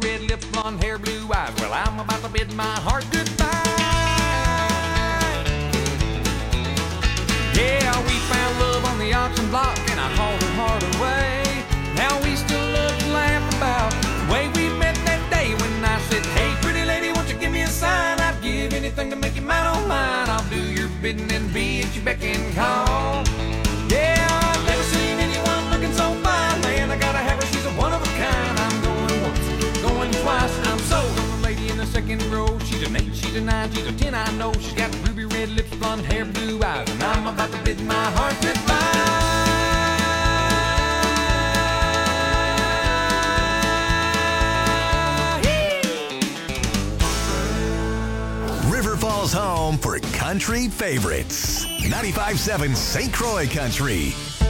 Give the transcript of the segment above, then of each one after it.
red lips, blonde hair, blue eyes. Well, I'm about to bid my heart goodbye. Yeah, we found love on the auction block, and I hauled her heart away. Now we still love to laugh about the way we met that day when I said, hey, pretty lady, won't you give me a sign? I'd give anything to make you mine, oh mine. I'll do your bidding and be at your beck and call. Yeah, I've never seen anyone looking so fine. Man, I gotta have her, she's a one of a kind. I'm going once, going twice. I'm sold on the lady in the second row. She's an 8, she's a 9, she's a 10, I know. She's got ruby red lips, blonde hair, blue eyes, and I'm about to bid my heart goodbye. River Falls home for country favorites. 95.7 St. Croix Country.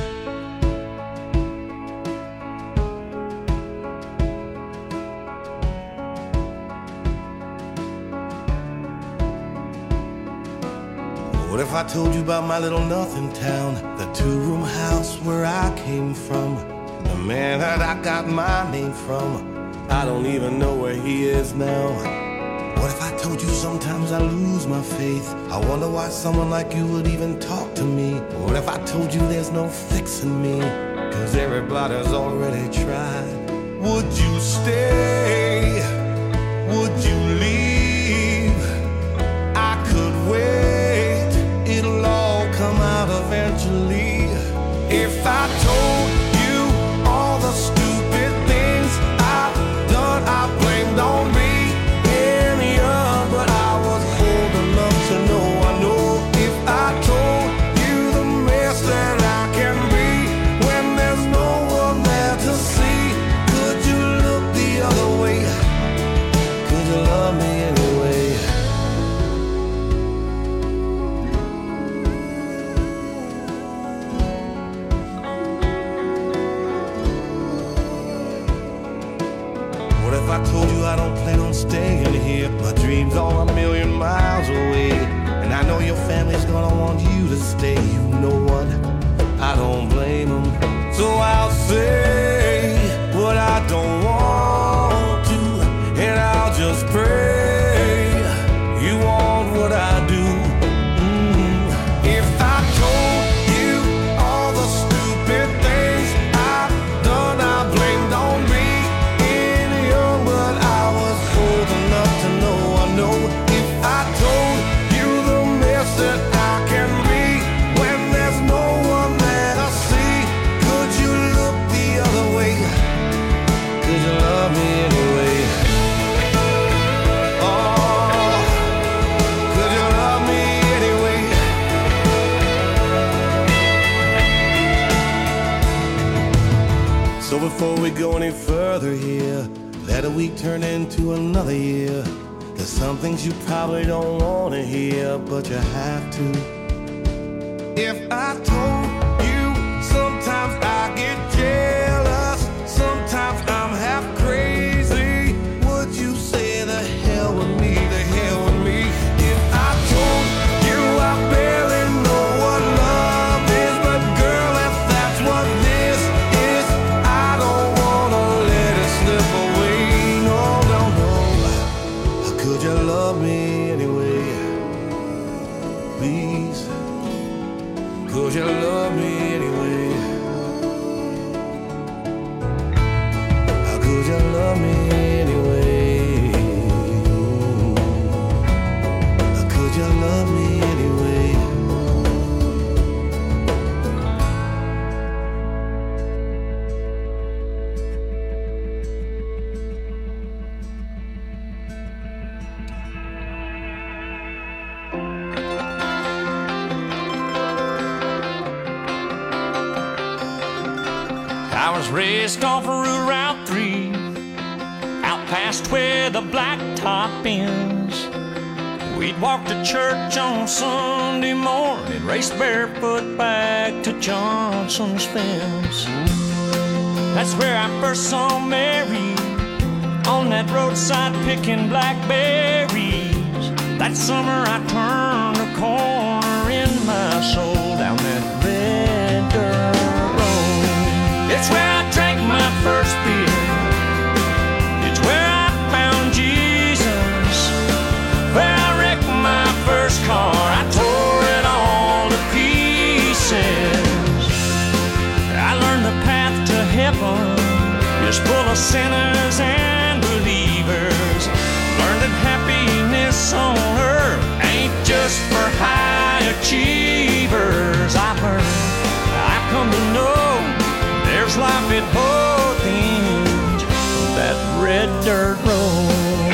What if I told you about my little nothing town, the 2-room house where I came from, the man that I got my name from? I don't even know where he is now. What if I told you sometimes I lose my faith? I wonder why someone like you would even talk to me. What if I told you there's no fixing me, 'cause everybody's already tried? Would you stay? Would you leave? I could wait, it'll all come out eventually. If I told you all the stupid things I've done, I blamed on me. But I was old enough to know, I know. If I told you the mess that I can be when there's no one there to see, could you look the other way? Could you love me anyway? What if I told you I don't plan on staying here? My dreams are a million miles away, and I know your family's gonna want you to stay. You know what? I don't blame them. So I'll say what I don't want to, and I'll just pray you want what I do. If I told you all the stupid things I've done, I blamed on me. That I can be when there's no one there to see. Could you look the other way? Could you love me anyway? Oh, could you love me anyway? So before we go any further here, let a week turn into another year. There's some things you probably don't want to hear, but you have to. If I told you sometimes I get jealous, sometimes I'm half crazy, would you say the hell with me, the hell with me? If I told you I barely know what love is, but girl, if that's what this is, I don't want to let it slip away. No, no, no. Could you love me anyway? Please. Could you love me anyway? Could you love me anyway? Could you love me anyway? I was raised off of Route 3, out past where the blacktop ends. We'd walk to church on Sunday morning, race barefoot back to Johnson's fence. That's where I first saw Mary, on that roadside picking blackberries. That summer I turned a corner in my soul down that red dirt road. It's where I drank my first beer. It's where I just full of sinners and believers. Learn that happiness on earth ain't just for high achievers. I've come to know there's life at both ends of that red dirt road.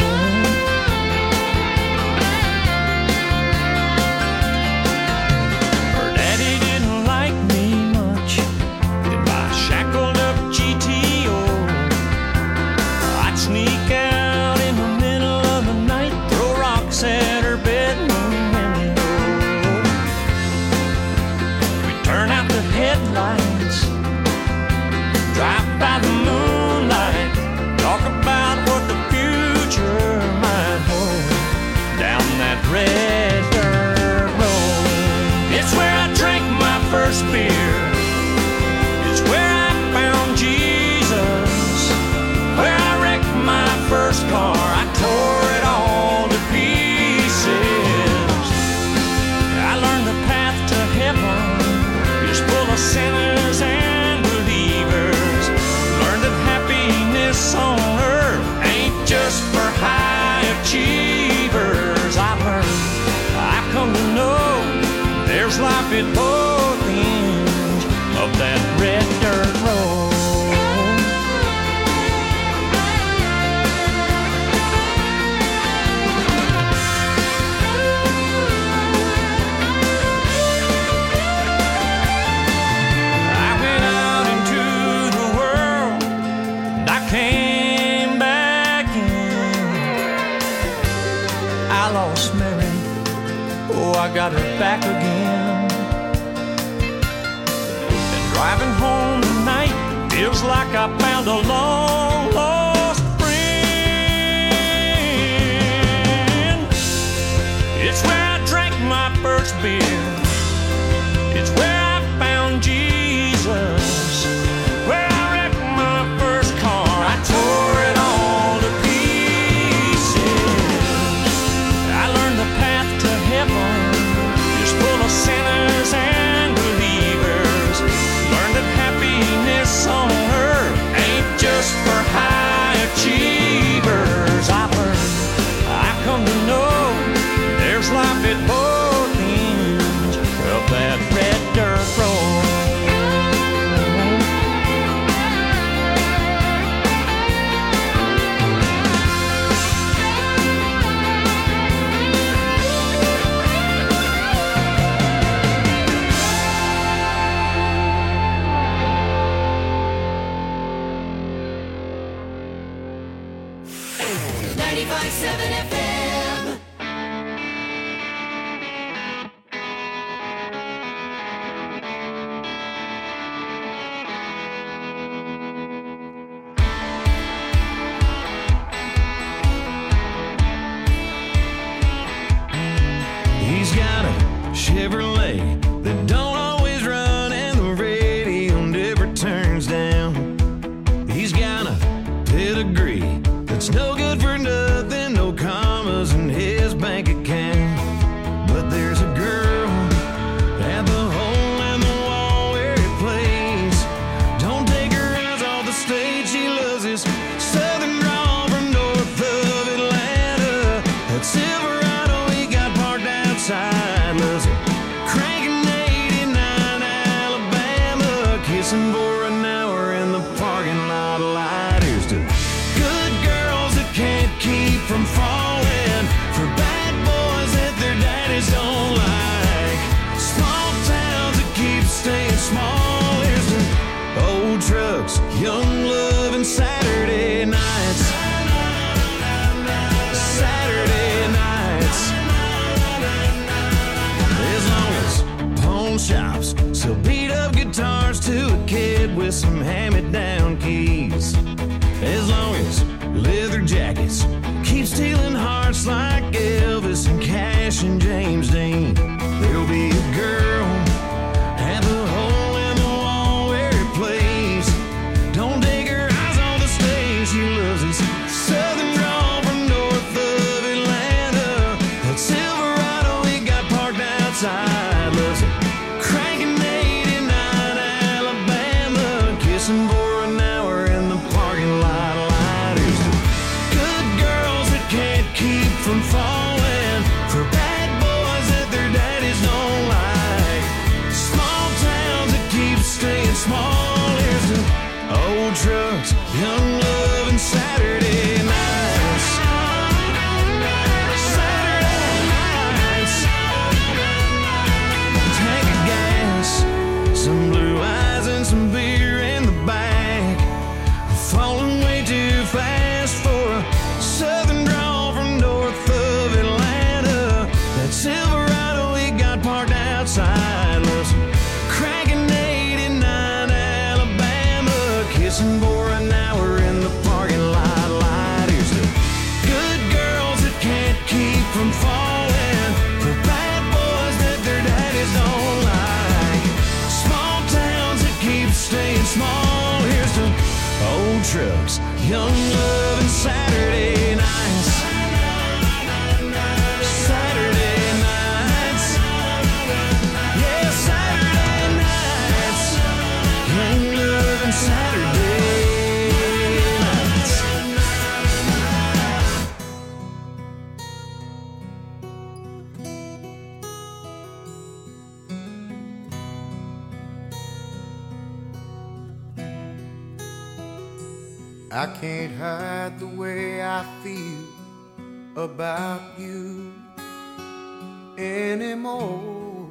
Her daddy didn't like me much in my shackled up GTO. I'd sneak out in the middle of the night, throw rocks at her bedroom window. We'd turn out the headlights, drive by the moonlight, talk about what the future might hold down that red dirt road. It's where I drank my first beer. It's where I found Jesus. Where I wrecked my first car. I tore it all to pieces. I learned the path to heaven is full of sinners and believers. Learned that happiness on earth ain't just for high achievers. I've come to know there's life at both ends of that red dirt road. I went out into the world and I came back in. I lost Mary, oh, I got her back again. And driving home tonight feels like I found a long lost friend. It's where I drank my first beer. It's where I found Jesus. Where I wrecked my first car. I tore it all to pieces. I learned the path to heaven is full of sinners and believers. Learned that happiness on earth ain't just for high achievers. I've come to know there's life at both ends of that red dirt road. He's got a Chevrolet that don't always run and the radio never turns down. He's got a pedigree that's no good for nothing, no commas in his bank account. But there's a girl at the hole in the wall where he plays. Don't take her eyes off the stage, she loves his southern drawl from north of Atlanta. That Silverado he got parked outside, loves it cranking 89 Alabama, kissing for an hour in the parking lot light. Here's to good girls that can't keep from falling, for bad boys that their daddies don't like, small towns that keep staying small. Here's to old trucks, young love, and Saturday nights. Saturday nights. As long as pawn shops sell beat up guitars to a kid with some hand-me-down keys. As long as leather jackets keep stealing hearts like Elvis and Cash and James Dean, there'll be a girl at the hole in the wall where he plays. Don't take her eyes on the stage, she loves his southern drawl from north of Atlanta. That Silverado he got parked outside, loves it cranking 89 Alabama, kissing for an hour in the parking lot. Young love and Saturday nights. Saturday nights. Yeah, Saturday nights. Young love and Saturday nights. I can't hide the way I feel about you anymore.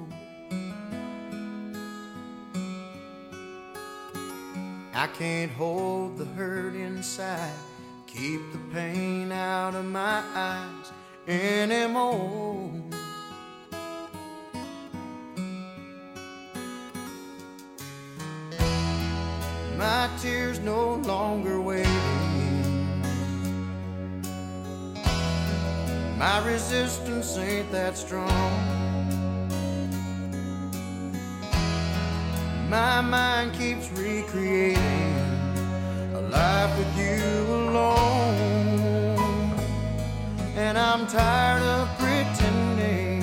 I can't hold the hurt inside, keep the pain out of my eyes anymore. My tears no longer waiting. My resistance ain't that strong. My mind keeps recreating a life with you alone. And I'm tired of pretending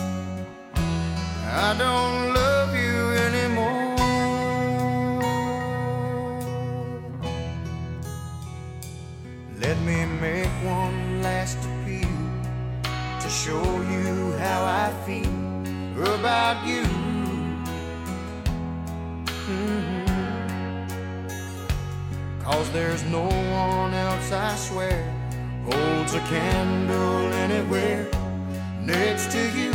I don't love you anymore. Let me make one last appeal to show you how I feel about you. Cause there's no one else, I swear, holds a candle anywhere next to you.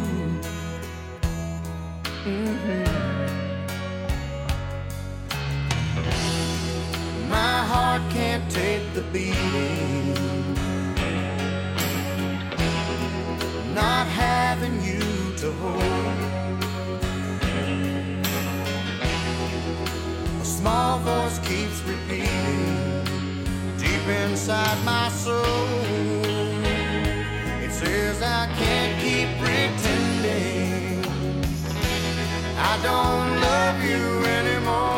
My heart can't take the beating, not having you to hold. A small voice keeps repeating deep inside my soul. It says I can't keep pretending I don't love you anymore.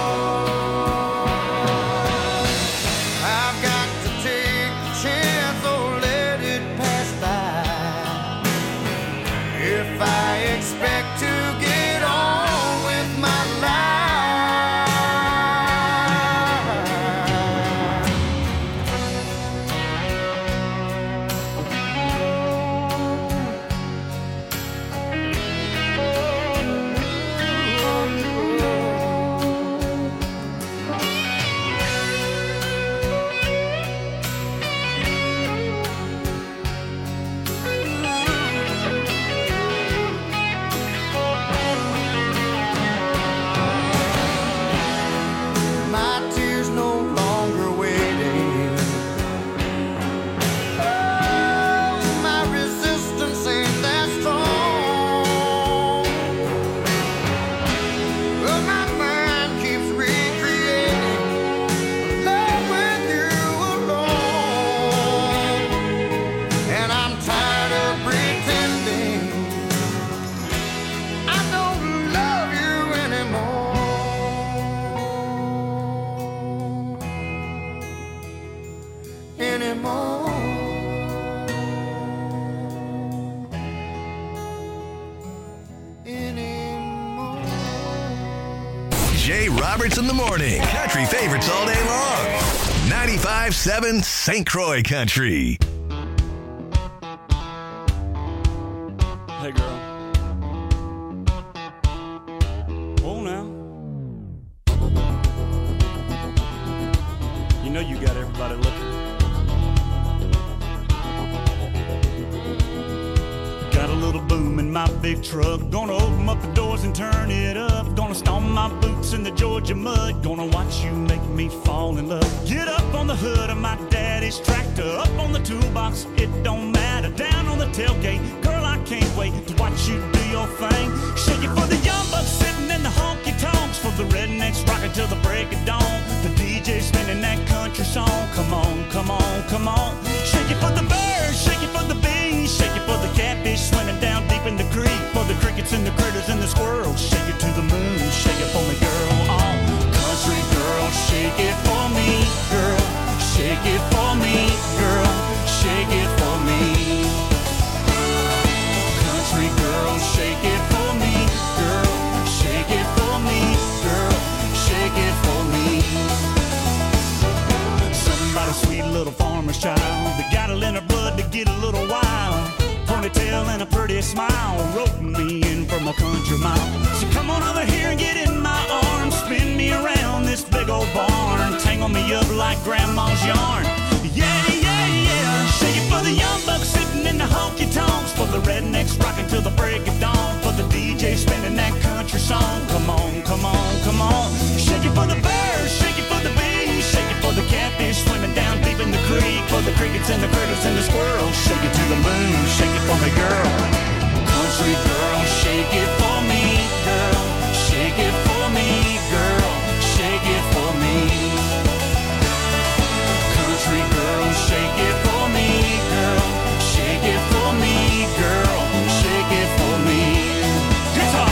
If I expect to get on with my Jay Roberts in the morning. Country favorites all day long. 95.7 St. Croix Country. Hey, girl. Oh, now. You know you got everybody looking. Got a little boom in my big truck. Gonna open up the doors and turn it up. Gonna stomp my boots in the Georgia mud. Gonna watch you make me fall in love. Get up on the hood of my daddy's tractor. Up on the toolbox, it don't matter. Down on the tailgate, girl, I can't wait to watch you do your thing. Shake it for the young bucks sitting in the honky-tonks. For the rednecks rocking till the break of dawn. The DJ spinning that country song. Come on, come on, come on. Shake it for the birds, shake it for the bees. Shake it for the catfish swimming down deep in the creek. For the crickets and the critters and the squirrels. Shake it to the moon, shake it for me, girl. Oh, country girl, shake it for me, girl. farmer's child. They got it in her blood to get a little wild. Ponytail and a pretty smile, roping me in from a country mile. So come on over here and get in my arms, spin me around this big old barn, tangle me up like grandma's yarn. Yeah, yeah, yeah. Shake it for the young bucks sitting in the honky tonks, for the rednecks rocking till the break of dawn, for the DJ spinning that country song. Come on, come on, come on. Shake it for the birds, shake it for the bees, shake it for the catfish swimming down deep in the creek, for the crickets and the critters and the squirrels. Shake it to the moon, shake it for me, girl. Country girl, shake it for me, girl. Shake it for me, girl. Shake it for me. Country girl, shake it for me, girl. Shake it for me, girl. Shake it for me. Guitar.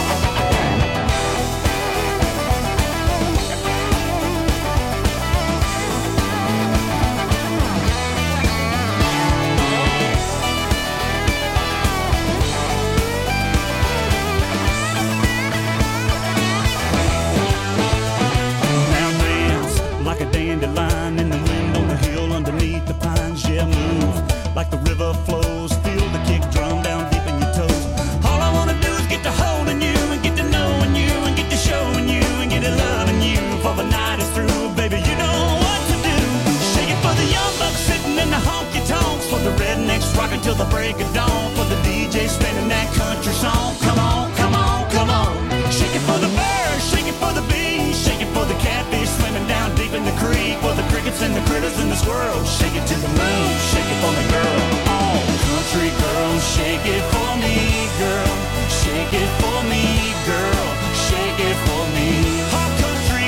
Like a dandelion in the wind on the hill underneath the pines. Yeah, move like the river flows. Feel the kick drum down deep in your toes. All I wanna do is get to holding you and get to knowing you and get to showing you and get to loving you. For the night is through, baby, you know what to do. Shake it for the young bucks sitting in the honky tonks, for the rednecks rocking till the break of dawn, for the DJ spinning that country song. Come on, come on, come on. Shake it for the birds, shake it for the bees, shake it for the catfish swimming down deep in the creek, for the crickets and the critters and the squirrels. Shake it to the moon, shake it for me, girl. Oh, country girl, shake it for me, girl. Shake it for me, girl. Shake it for me. Oh, country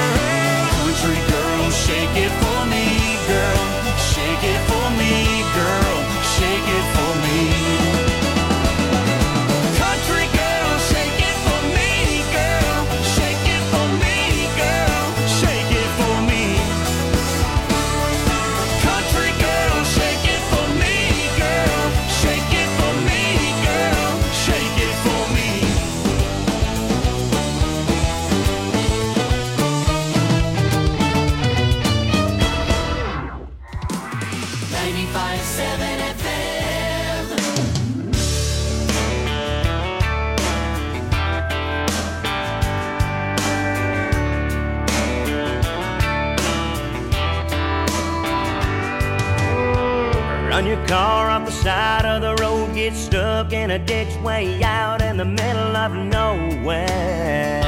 girl, shake it for me, girl. Shake it for me, girl. Shake it for me. Country girl, shake it for me, girl. Shake it for me, girl. Shake it for me. Country girl, shake it for me, girl. Shake it for me, girl. Shake it for me. 95.7 FM. Run your car off the side of the road, get stuck in a ditch way out in the middle of nowhere.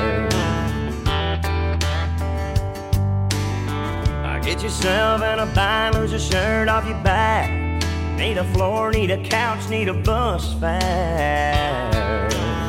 Get yourself in a bind, lose a shirt off your back. Need a floor, need a couch, need a bus fare.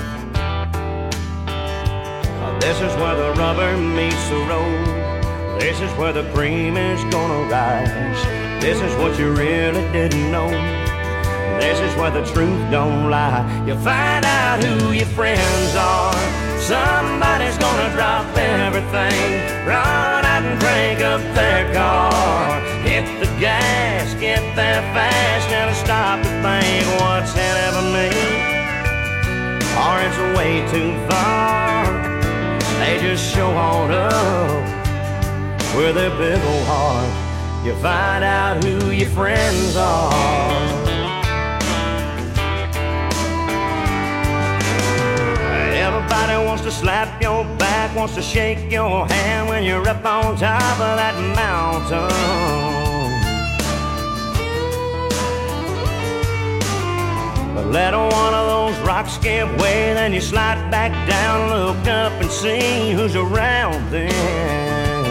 This is where the rubber meets the road. This is where the cream is gonna rise. This is what you really didn't know. This is where the truth don't lie. You find out who your friends are. Somebody's gonna drop everything, run out and crank up their car. Hit the gas, get there fast, never stop to think what's in it for me, or it's way too far. They just show on up with their big old heart. You find out who your friends are. Everybody wants to slap your back, wants to shake your hand when you're up on top of that mountain. But let one of those rocks give way, then you slide back down, look up and see who's around then.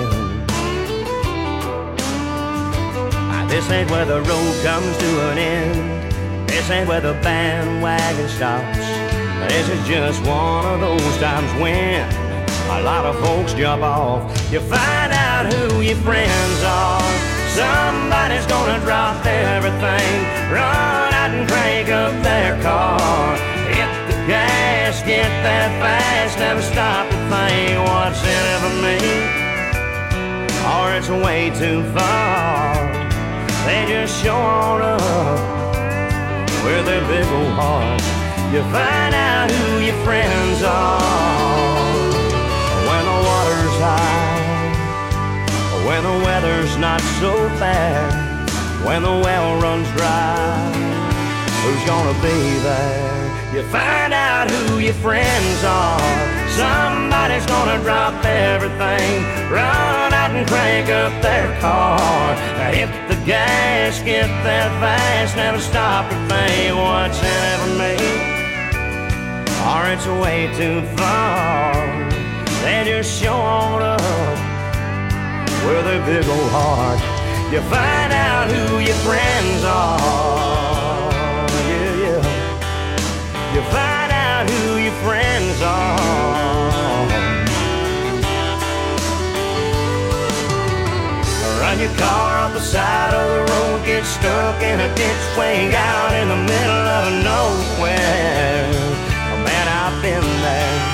This ain't where the road comes to an end. This ain't where the bandwagon stops. This is just one of those times when a lot of folks jump off. You find out who your friends are. Somebody's gonna drop everything, run out and crank up their car. Hit the gas, get there fast, never stop to think what's in it for me, or it's way too far. They just show on up with their big old hearts. You find out who your friends are when the water's high, when the weather's not so bad. when the well runs dry. Who's gonna be there? You find out who your friends are. Somebody's gonna drop everything, run out and crank up their car. Hit the gas, get there fast, never stop to think what's in it for me, or it's way too far. They just show on up with a big old heart. You find out who your friends are. Yeah, yeah. You find out who your friends are. Run your car off the side of the road, get stuck in a ditch, swing out in the middle of nowhere. Oh man, I've been there.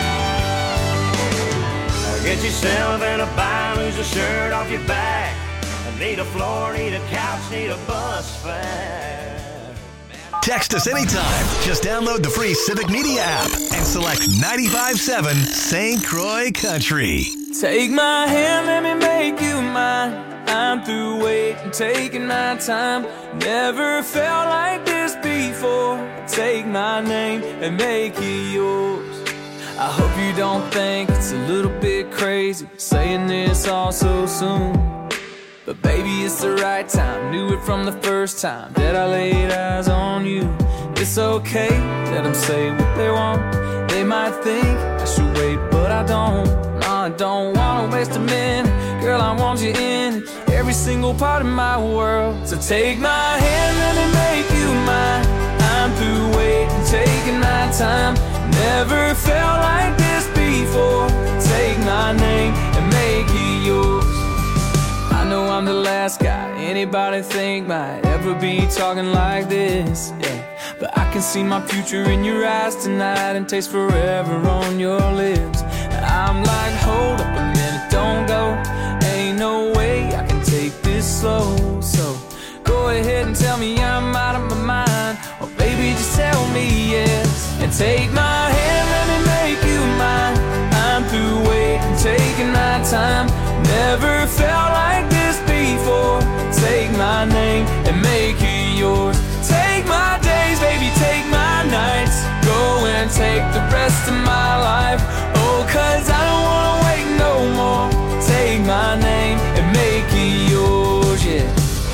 Get yourself in a bind, lose a shirt off your back. Need a floor, need a couch, need a bus fare. Text us anytime. Just download the free Civic Media app and select 95.7 St. Croix Country. Take my hand, let me make you mine. I'm through waiting, taking my time. Never felt like this before. Take my name and make it yours. I hope you don't think it's a little bit crazy saying this all so soon. But baby, it's the right time. Knew it from the first time that I laid eyes on you. It's okay, let them say what they want. They might think I should wait, but I don't. No, I don't wanna waste a minute. Girl, I want you in every single part of my world. So take my hand, let me make you mine. I'm through waiting, taking my time. Never felt like this before. Take my name and make it yours. I know I'm the last guy anybody think might ever be talking like this, yeah. But I can see my future in your eyes tonight and taste forever on your lips. I'm like, hold up a minute, don't go. Ain't no way I can take this slow. So go ahead and tell me I'm out of my mind, or baby just tell me yes. And take my hand, let me make you mine. I'm through waiting, taking my time. Never felt like this before. Take my name and make it yours. Take my days, baby, take my nights. Go and take the rest of my life. Oh, cause I don't wanna wait no more. Take my name and make it yours, yeah.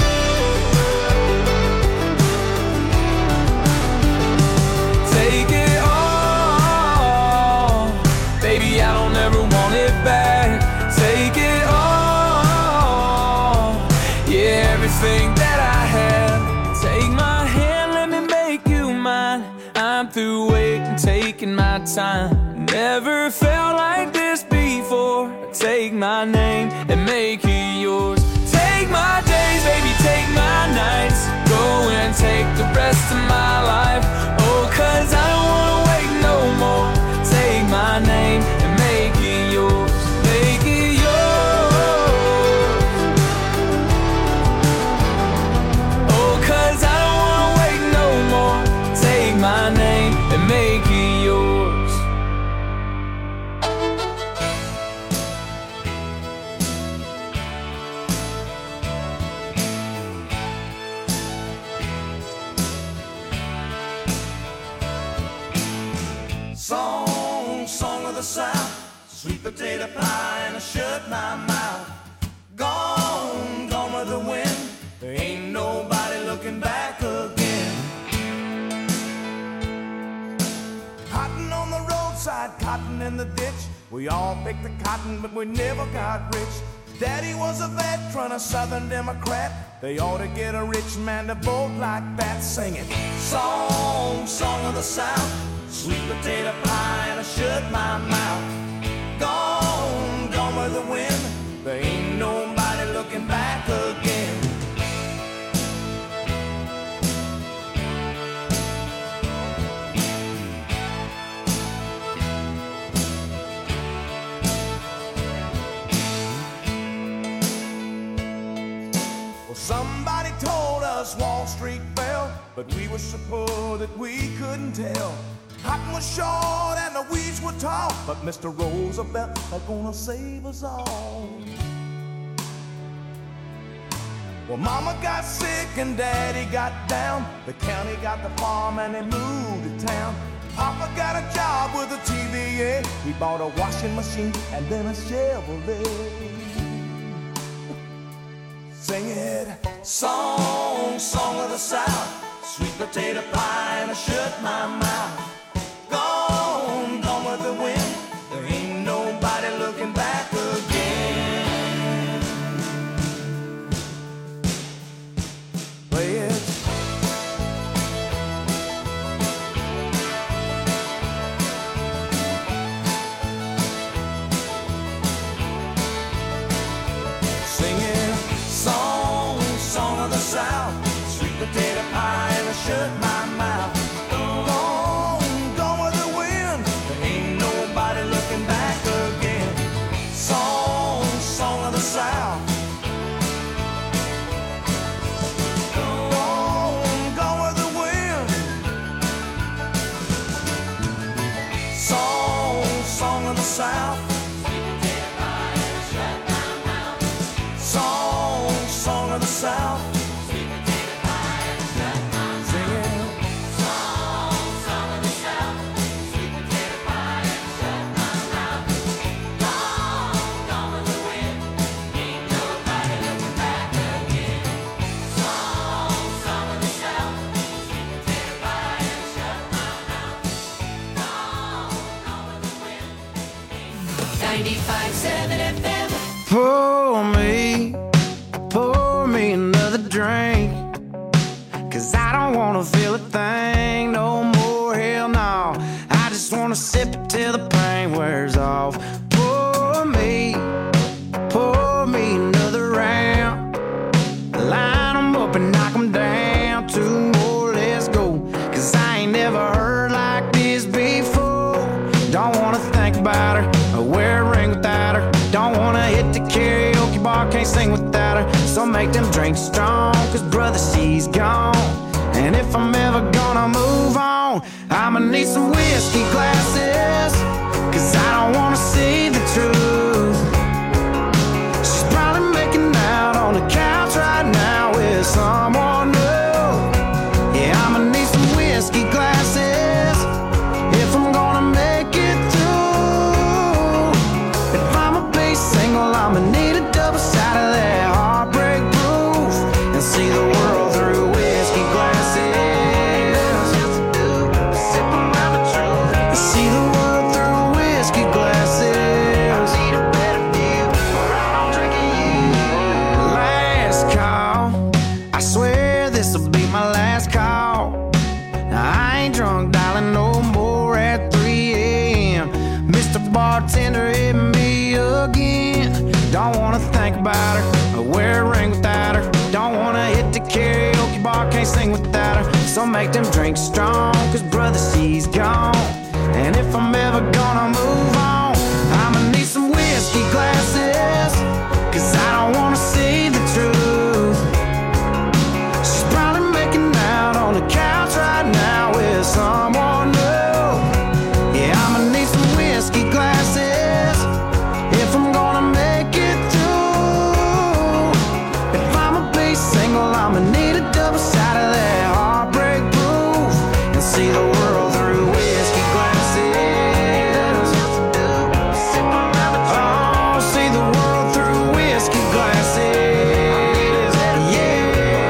Take it all. Baby, I don't ever want it back. Take it all, yeah, everything that I have. Take my hand, let me make you mine. I'm through waiting, taking my time. Never felt like this before. Take my name and make it yours. Take my days, baby, take my nights. Go and take the rest of my life. Oh, cause I don't wanna wait no more. Take my name and make it yours. Make it yours. Oh, cause I don't wanna wait no more. Take my name and make it yours. Song of the South, sweet potato pie and I shut my mouth. Gone with the wind. There ain't nobody looking back again. Cotton on the roadside, cotton in the ditch. We all picked the cotton, but we never got rich. Daddy was a veteran, a Southern Democrat. They ought to get a rich man to vote like that. Sing it. Song of the South, sweet potato pie and I shut my mouth. Gone with the wind. There ain't nobody looking back again. Well, somebody told us Wall Street fell, but we were so poor that we couldn't tell. Cotton was short and the weeds were tall, but Mr. Roosevelt was gonna save us all. Well, Mama got sick and Daddy got down. The county got the farm and they moved to town. Papa got a job with a TVA. He bought a washing machine and then a Chevrolet. Sing it. Song, song of the South. Sweet potato pie and I shut my mouth. Gone, gone with the wind. There ain't nobody looking back again. Play it. Singing song, song of the South. Sweet potato pie and I shut my mouth. Gone, gone with the wind. There ain't nobody looking back again. Song, song of the South. Gone, gone with the wind. Song, song of the South. Song, song of the South. Pour me another drink. 'Cause I don't wanna feel a thing no more, hell no. I just wanna sip it till the pain wears off. Pour me another round. Line 'em up and knock 'em down. Two more, let's go. 'Cause I ain't never heard like this before. Don't wanna think about her or wear a ring without her. Don't wanna hit the karaoke bar, can't sing without her. So make them drinks strong, 'cause brother, she's gone. And if I'm ever gonna move on, I'ma need some whiskey glasses. 'Cause I don't wanna see the truth. She's probably making out on the couch right now with someone new. Yeah, I'ma need some whiskey glasses if I'm gonna make it through. If I'ma be single, I'ma need a double shot of that heartbreak proof and see the world through whiskey glasses. Sip around the truth and see the world through whiskey glasses. I need a better view, or I'm drinking you. Last call, I swear this'll be my last call. Now I ain't drunk, darling, no more at 3 a.m. Mr. Bartender, hit me again. Don't wanna think about her or wear a ring without her. Don't wanna hit the karaoke bar, can't sing without her. So make them drinks strong, 'cause brother, she's gone. And if I'm ever gonna move on, I'ma need some whiskey glasses. 'Cause I don't wanna see the truth. She's probably making out on the couch right now with someone new. Yeah, I'ma need some whiskey glasses if I'm gonna make it through. If I'ma be single, I'ma need a double shot of that heartbreak proof and see the world through whiskey glasses. Oh, see the world through whiskey glasses. Yeah.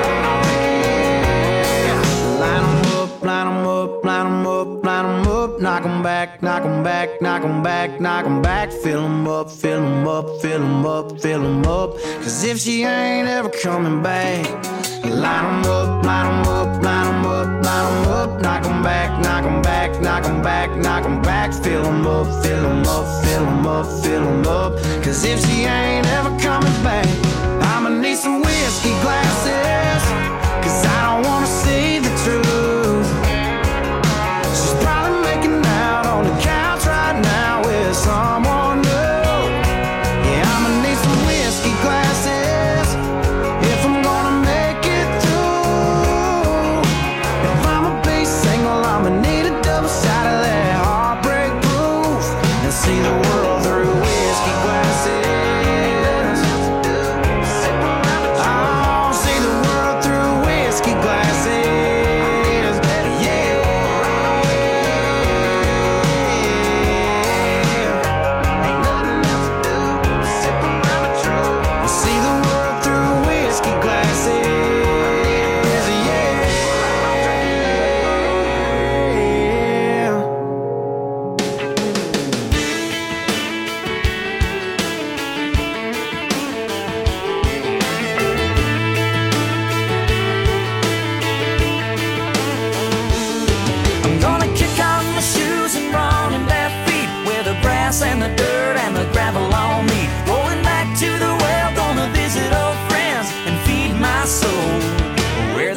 Line 'em up, line 'em up, line 'em up, line 'em up. Knock 'em back, knock 'em back, knock 'em back, knock 'em back. Fill 'em up, fill 'em up, fill 'em up, fill 'em up. 'Cause if she ain't ever coming back, line 'em up, line 'em up, line 'em up, line 'em up. Knock 'em back, knock 'em back, knock 'em back, knock 'em back. Fill 'em up, fill 'em up, fill 'em up, fill em up. 'Cause if she ain't ever coming back, I'ma need some whiskey glasses. 'Cause I don't wanna see the truth. She's probably making out on the couch right now with someone new. Yeah, I'ma need some whiskey glasses if I'm gonna make it through. If I'ma be single, I'ma need a double shot of that heartbreak proof and see the world through whiskey glasses.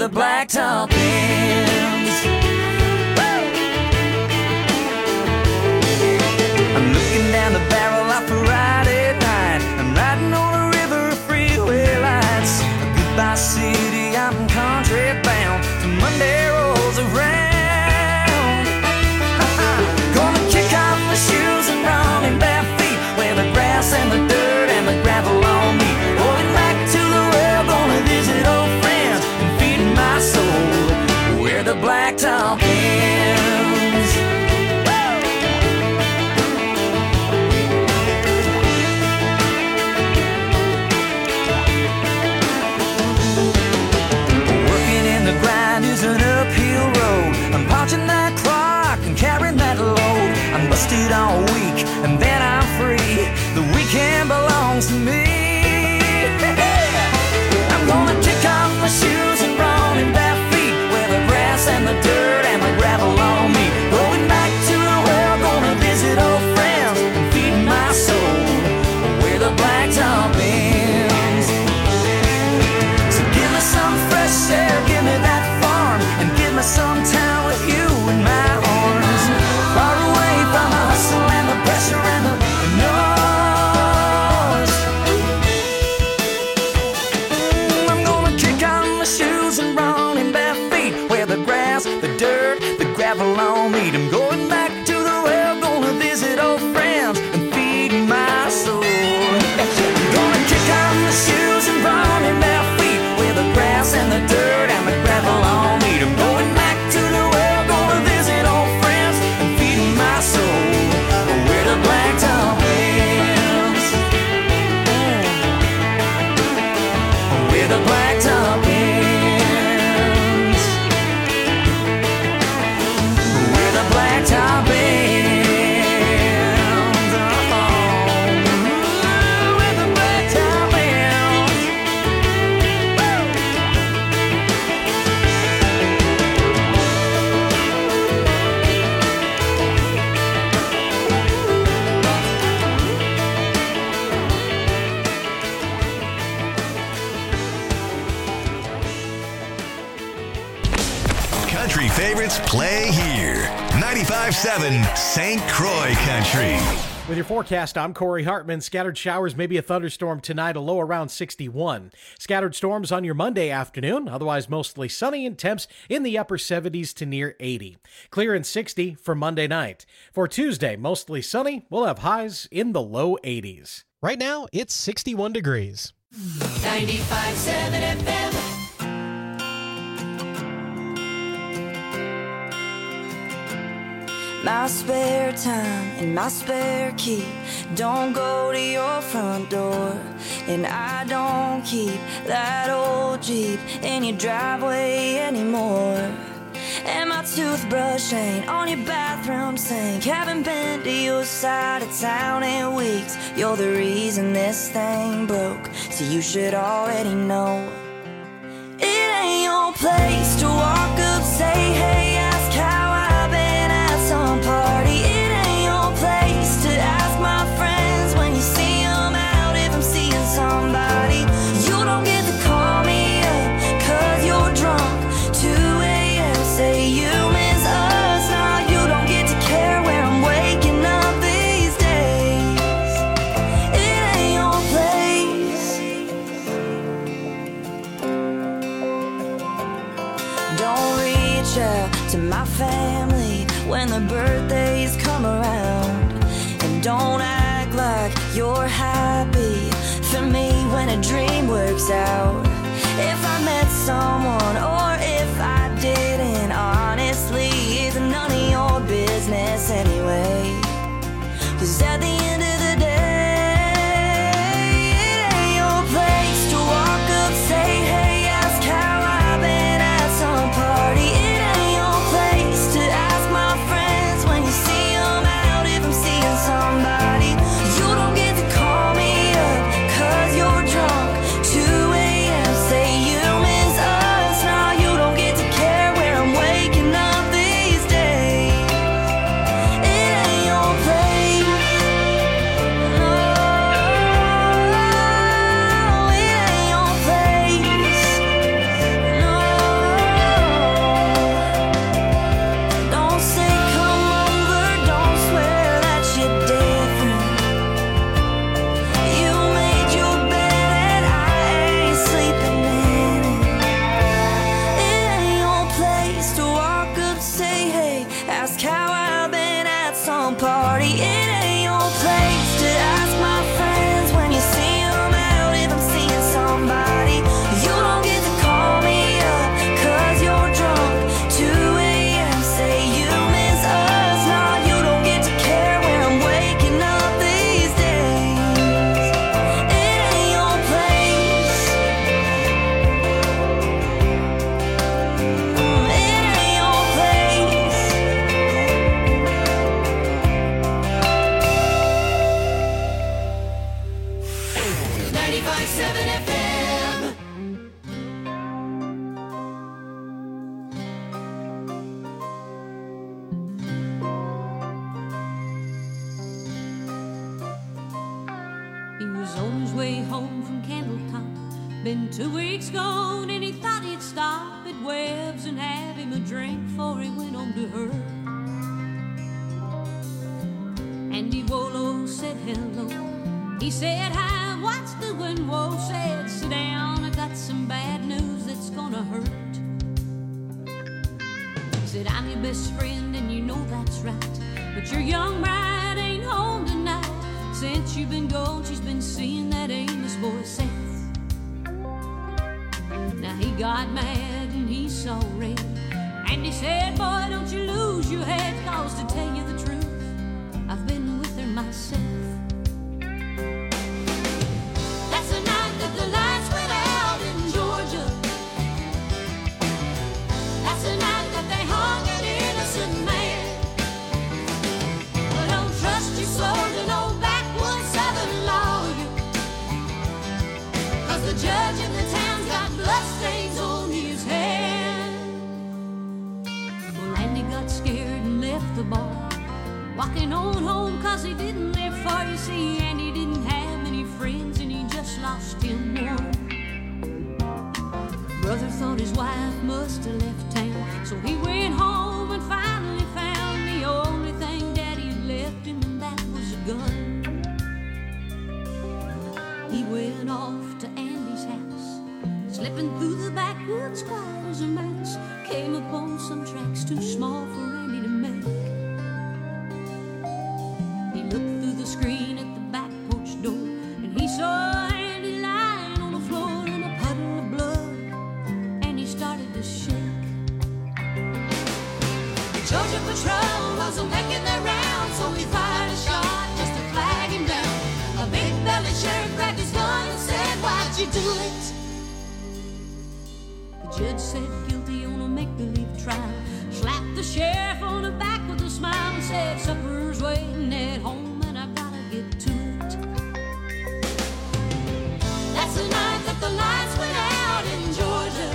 the blacktop ends. I'm looking down the barrel of a Friday night. I'm riding on a river of freeway lights. Goodbye city, I'm country bound till Monday rolls around. Gonna kick off my shoes and run in bare feet where the grass and the dirt and the gravel on me. Going back to the well, gonna visit old friends and feed my soul where the blacktop ends. Working in the grind is an uphill road. I'm punching that clock and carrying that load. I'm busted all week and then I'm free. The weekend belongs to me. I'm gonna kick off my shoes and run in bare feet where the grass and the dirt and the gravel on me. Going back to the well, gonna visit old friends and feed my soul where the blacktop ends. So give me some fresh air, give me that farm, and give me some time with you in my arms. Far away from the hustle and the pressure and the noise. I'm gonna kick on my shoes and run in bare feet where the grass, the dirt, the gravel on me. I'm going back to the well, gonna visit old friends and feed my soul. I'm gonna kick on my shoes and run in bare feet where the grass and the dirt and the gravel on me. I'm going back to the well, gonna visit old friends and feed my soul where the blacktop ends. Where the blacktop ends. Where the blacktop ends. Oh, where the blacktop ends. Country favorites play here. 95.7 St. Croix Country. With your forecast, I'm Corey Hartman. Scattered showers, maybe a thunderstorm tonight, a low around 61. Scattered storms on your Monday afternoon, otherwise mostly sunny and temps in the upper 70s to near 80. Clear and 60 for Monday night. For Tuesday, mostly sunny, we'll have highs in the low 80s. Right now, it's 61 degrees. 95.7 FM. My spare time and my spare key don't go to your front door, and I don't keep that old Jeep in your driveway anymore. And my toothbrush ain't on your bathroom sink. Haven't been to your side of town in weeks. You're the reason this thing broke, so you should already know. It ain't your place to walk up, say hey, ask how I've been at some party. It ain't your place to ask my friends when you see them out if I'm seeing somebody. You don't get to call me up 'cause you're drunk. 2 a.m. say you miss us. Now you don't get to care where I'm waking up these days. It ain't your place. Don't reach out to my family when the birthdays come around, and don't act like you're happy for me when a dream works out. If I met someone or if I didn't, honestly, it's none of your business anyway. 'Cause at the end of the day, it ain't your place to walk up, say hey, ask how I've been at some party. It ain't your place to ask my friends when you see them out if I'm seeing somebody. You don't get to call me up 'cause you're drunk. 2 a.m. say you miss us. was on his way home from Candletop. Been 2 weeks gone and he thought he'd stop at Webb's and have him a drink before he went home to her. Andy Wolo said hello. He said hi, what's doing? Whoa, said sit down, I got some bad news that's gonna hurt. Said I'm your best friend and you know that's right, but your young bride ain't home tonight. Since you've been gone, she's been seeing that Amos boy Seth. Now he got mad and he saw red, and he said, boy, don't you lose your head, cause to tell you the truth, I've been with her myself. That's the night that the lights went out in Georgia. That's the night that they hung an innocent man. But don't trust your soul to no backwoods southern lawyer, cause the judge in the town's got bloodstains on his hand. Well, Andy got scared and left the bar, walking on home cause he didn't live far. You see, Andy didn't have many friends and he just lost him one. Brother thought his wife must have left town, so he went home and finally found the only thing Daddy had left him, and that was a gun. He went off to Andy's house, slipping through the backwoods quiet as a mouse, came upon some tracks too small for Andy to make. He looked through the screen at the back porch door, and he saw Andy lying on the floor in a puddle of blood, and he started to shake. The Georgia Patrol was making their round, so he fired a shot just to flag him down. A big-bellied sheriff grabbed his gun and said, why'd you do it? The judge said guilty on a make-believe trial, slapped the sheriff on the back with a smile and said, supper's waiting at home and I gotta get to it. That's the night that the lights went out in Georgia.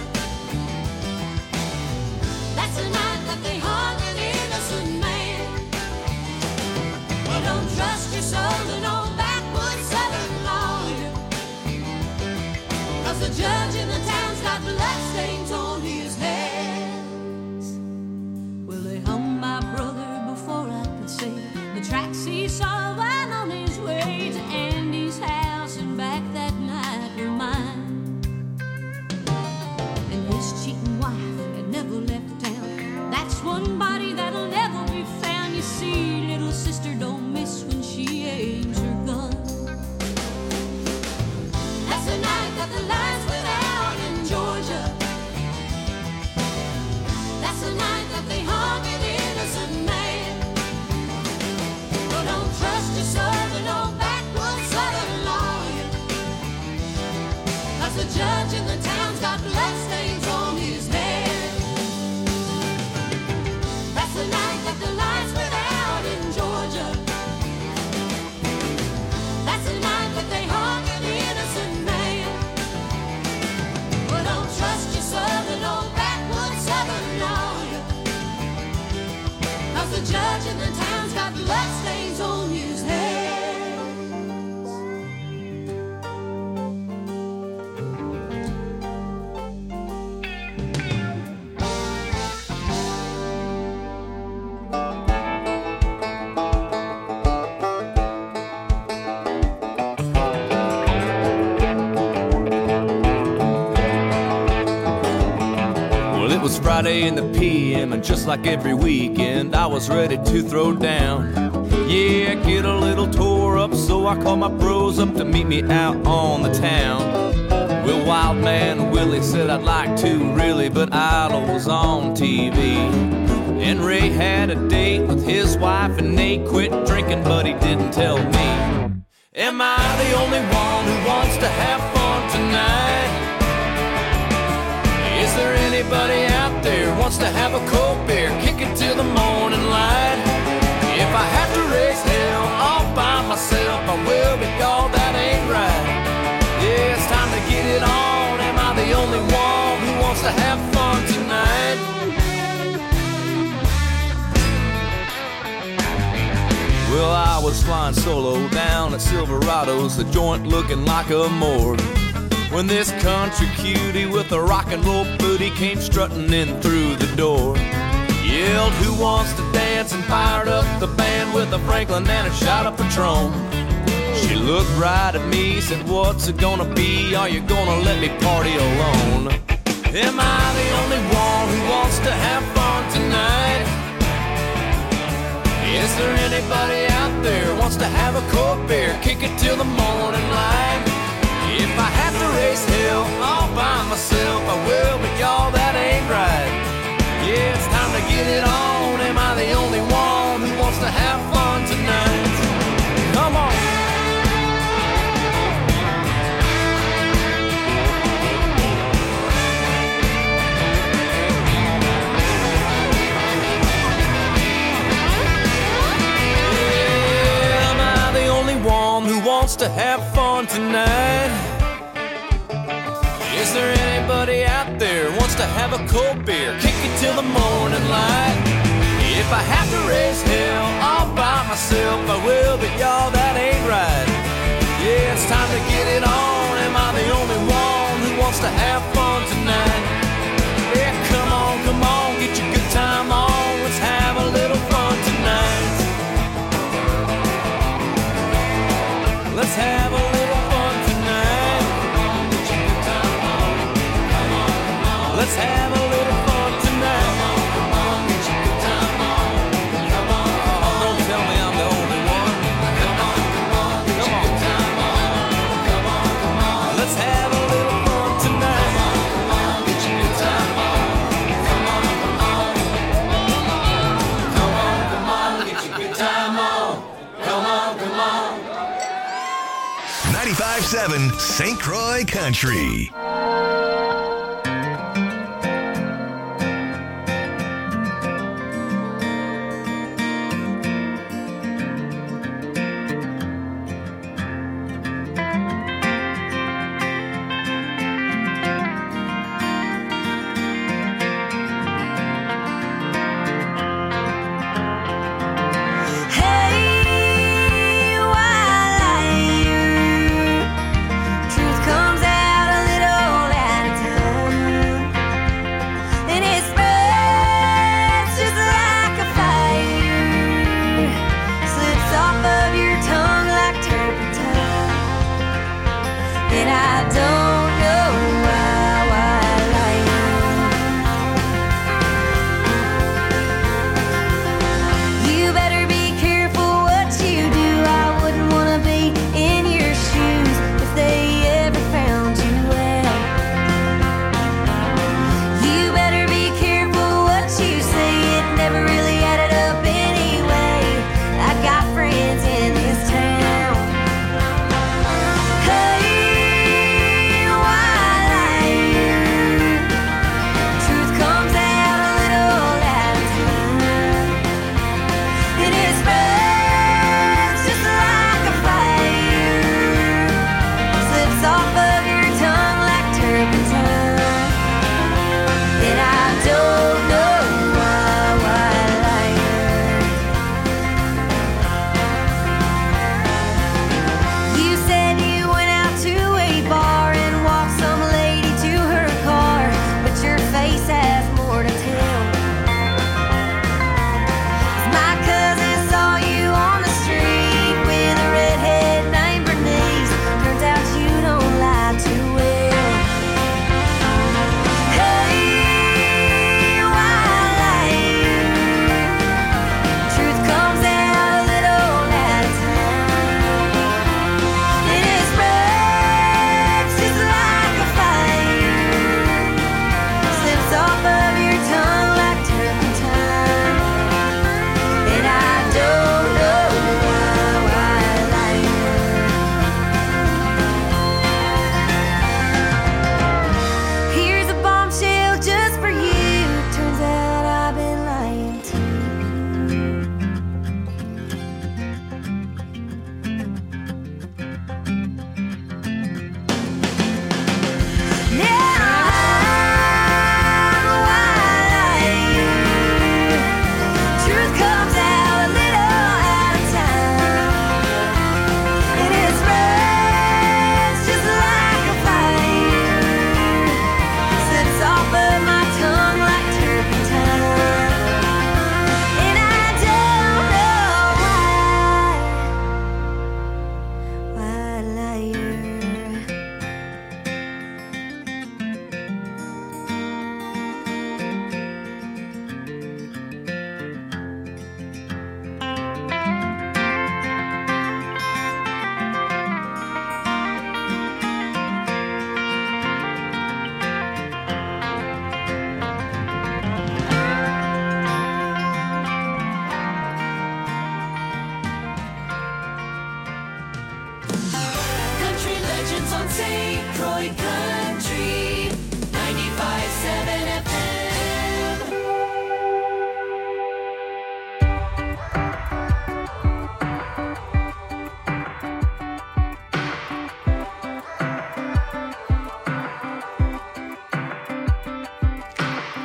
That's the night that they hung an innocent man. Well, don't trust your soul to no backwoods southern lawyer, cause the judge in the town's got bloodstains on his hands. Well, they hung my brother before I could say the tracks he saw while on his way to Andy's house and back that night were mine. And his cheating wife had never left town. That's one body that'll never be found. You see, little sister don't miss when she aims her gun. That's the night that the lights went out in Georgia. That's the night that they hung an innocent man. Well, don't trust your soul to no backwoods southern lawyer, cause the judge in the town's got bloodstains on his head. That's the night that the lights went out in Georgia. That's the night that they hung an innocent man. Well, don't trust your soul to no backwoods southern lawyer, cause the judge in the town's got bloodstains on his head. Well, it was Friday in the PM, and just like every weekend, I was ready to throw down. Yeah, get a little tore up, so I called my bros up to meet me out on the town. Well, Wild Man Willie said I'd like to, really, but Idol was on TV. And Ray had a date with his wife, and Nate quit drinking, but he didn't tell me. Am I the only one who wants to have fun tonight? Is there anybody out there who wants to have a cold beer, kick it till the morning light? If I have to raise hell all by myself, I will, because that ain't right. Yeah, it's time to get it on. Am I the only one who wants to have fun tonight? Well, I was was flying solo down at Silverado's, the joint looking like a morgue, when this country cutie with a rock and roll booty came strutting in through the door. Yelled, "Who wants to dance?" and fired up the band with a Franklin and a shot of Patron. She looked right at me, said, "What's it gonna be? Are you gonna let me party alone? Am I the only one who wants to have fun tonight? Is there anybody out there who wants to have a cold beer, kick it till the morning light? If I have to raise hell all by myself, I will, but y'all, that ain't right. Yeah, it's time to get it on. Am I the only one who wants to have fun tonight? Come on." Wants to have fun tonight? Is there anybody out there who wants to have a cold beer, kick it till the morning light? If I have to raise hell all by myself, I will, but y'all, that ain't right. Yeah, it's time to get it on. Am I the only one who wants to have fun tonight? Yeah, come on, get your good time on. Let's have a little fun tonight. Let's have a little fun tonight. Let's have a little fun tonight. Don't tell me I'm the only one. Come on. Let's have a little fun tonight. Come on, get your good time on. Come on. 95.7 St. Croix Country. Truth comes out a little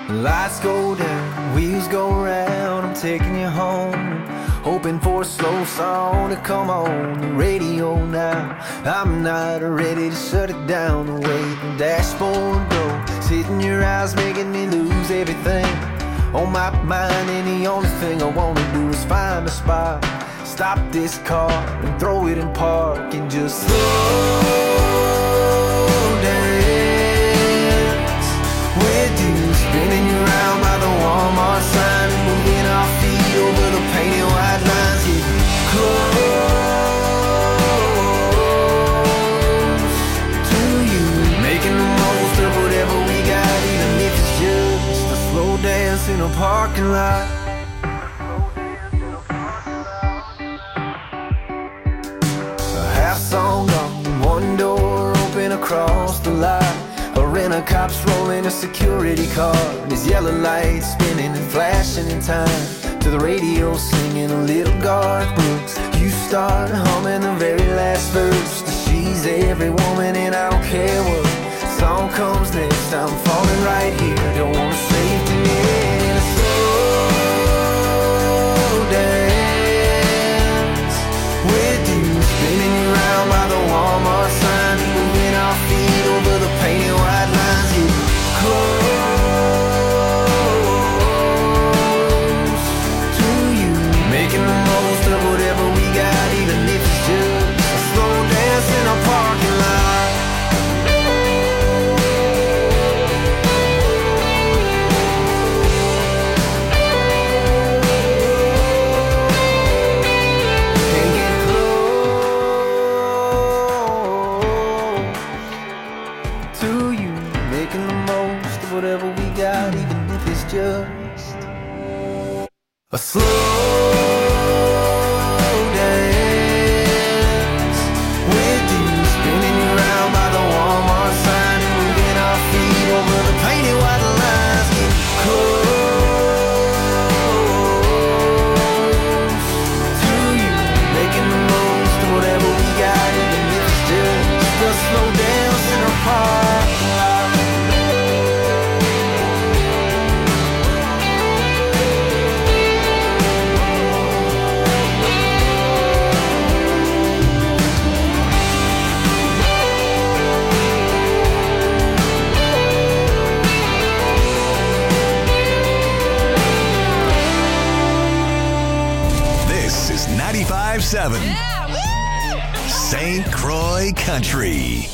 Lights go down, wheels go round, I'm taking you home. Hoping for a slow song to come on the radio now. I'm not ready to shut it down. The way the dashboard goes, hitting your eyes, making me lose everything on my mind. And the only thing I wanna do is find a spot, stop this car and throw it in park and just slow dance with you, spinning you around by the Walmart sign and moving our feet over the painted white lines. Get close to you, making the most of whatever we got, even if it's just a slow dance in a parking lot. Song on one door open across the lot. A rent-a-cop's rolling a security car, and his yellow lights spinning and flashing in time to the radio singing a little Garth Brooks. You start humming the very last verse. She's every woman and I don't care what song comes next. I'm falling right here, don't wanna save the end. Slow dance with you, spinning you around by the Walmart sign, moving our feet over the painted white lines. Get close to you, making the most of whatever we got, even if it's just a slow dance in a parking lot. Whatever we got, even if it's just a slow dance with you, spinning you around by the Walmart sign and moving our feet over the painted white lines. Get close to you, making the most of whatever we got, even if it's just a slow dance in a parking lot. This is 95.7 St. Croix Country.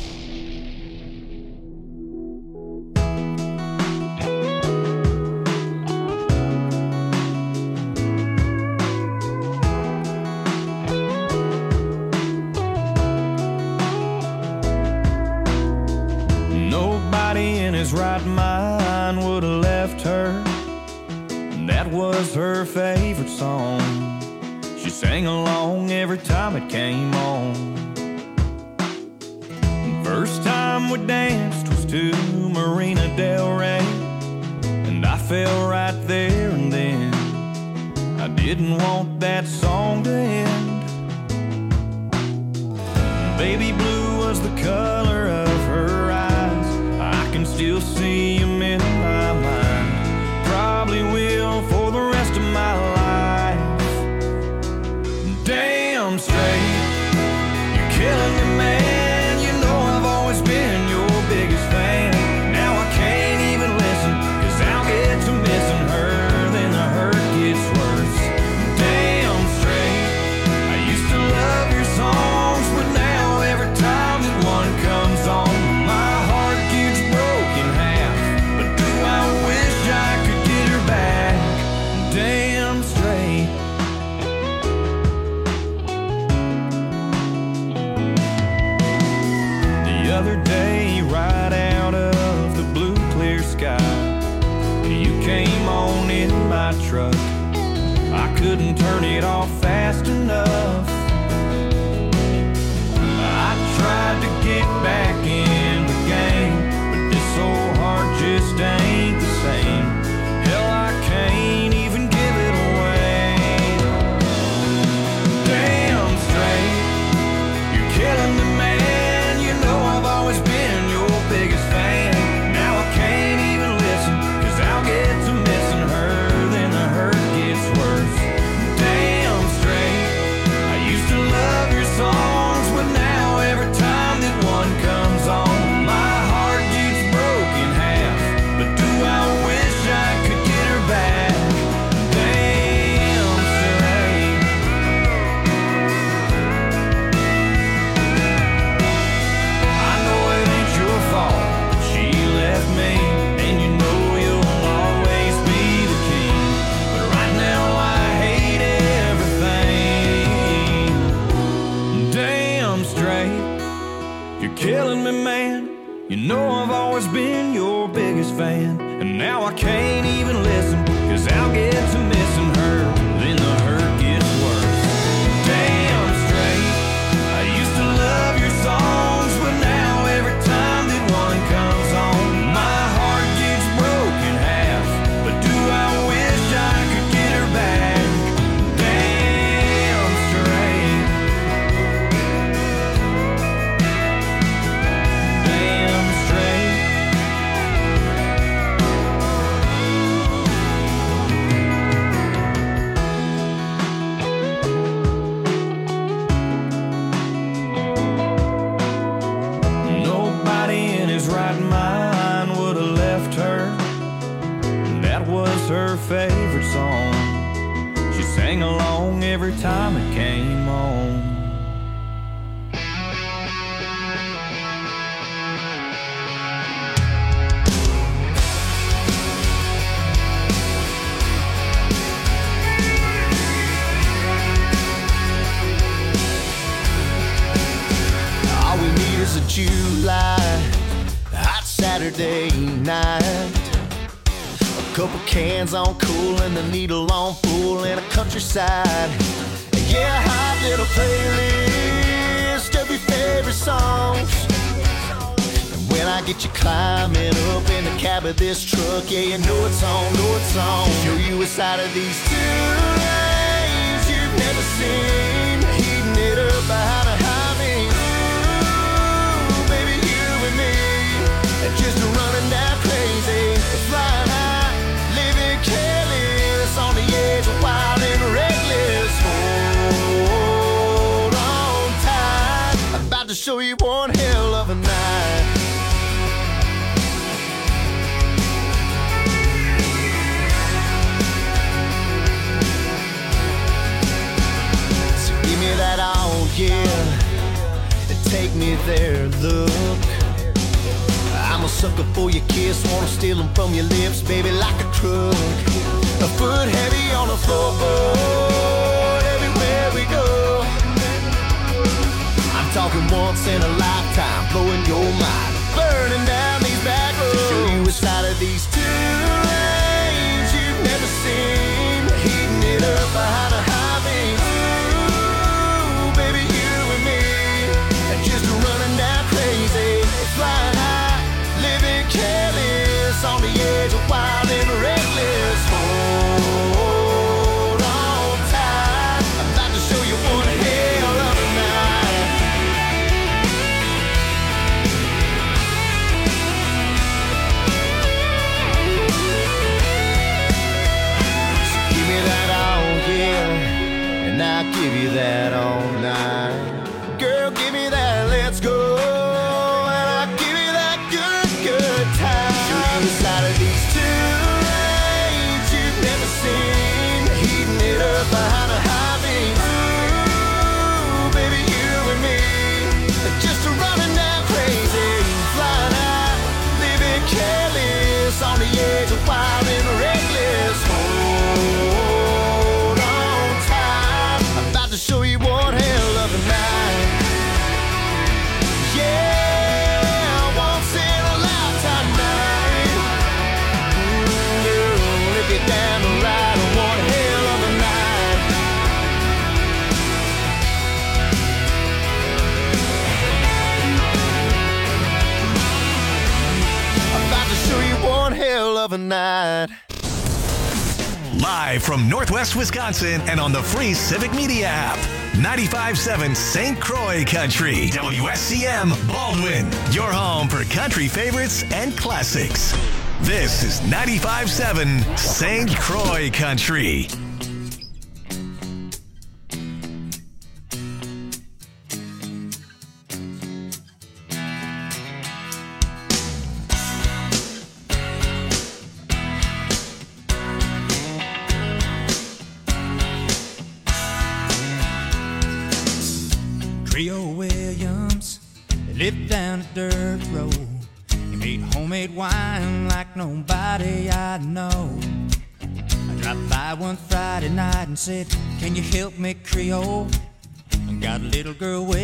Nobody in his right mind would have left her. That was her favorite song. She sang along every time it came on. First time we danced was to Marina Del Rey, and I fell right there and then. I didn't want that song to end. Baby blue was the color of her eyes. I can still see him in my mind. Probably will for the rest of my life. Damn straight, you're killing me, man. You know I've always been your biggest fan. Now I can't even listen, 'cause I'll get to missing her, then the hurt gets worse. Damn straight, I used to love your songs, but now every time that one comes on, my heart gets broken in half. But do I wish I could get her back? Damn straight. The other day, right out of the blue clear sky, you came on in my truck. I couldn't turn it off fast enough. I tried to get back in the game, but this old heart just ain't the same. Hell, I can't even give it away. Damn straight, you're killing me, man. You know I've always been your biggest fan. Now I can't even listen, 'cause Now I can't even listen, 'cause I'll get to missing her, then the hurt gets worse. Damn straight, I used to love your songs, but now every time that one comes on, my heart gets broken half. But do I wish I could get her back? Damn straight. Damn straight. Nobody in his right mind would have left her. That was her favorite song. She sang along every time it came on. All we need is a July hot Saturday night, a couple cans on cool and the needle on full in a countryside. Yeah, a hot little playlist of your favorite songs. And when I get you climbing up in the cab of this truck, yeah, you know it's on, know it's on. Show you a side of these two lanes you've never seen, heating it up behind a highway. Just running down crazy, flying high, living careless, on the edge of wild and reckless. Hold on tight, I'm about to show you one hell of a night. So give me that all, yeah, and take me there, look. I'm a sucker for your kiss, wanna steal them from your lips, baby, like a truck. A foot heavy on the floorboard, everywhere we go. I'm talking once in a lifetime, blowing your mind, burning down these back roads. To show you a side of these two lanes you've never seen, heating it up behind a highway. Ooh, baby, you and me, just running down crazy, flying high, living careless, on the edge of wild and reckless. Hold on tight, I'm about to show you one hell of a night. So give me that all, yeah, and I'll give you that all night. Girl, give me that, let's go. Side of these two lanes you've never seen, heating it up behind a highway. Ooh, baby, you and me, just running down crazy, flying high, living careless, on the edge of wild and reckless. Hold on tight, I'm about to show you one hell of a night. Yeah, once in a lifetime night. Down the ride, one hell of a night. I'm about to show you one hell of a night. Live from Northwest Wisconsin and on the free Civic Media app. 95.7 St. Croix Country. WSCM Baldwin. Your home for country favorites and classics. This is 95.7 St. Croix Country. Trio Williams lived down a dirt road. He made homemade wine like nobody I know. I dropped by one Friday night and said, "Can you help me, Creole? I got a little girl waiting."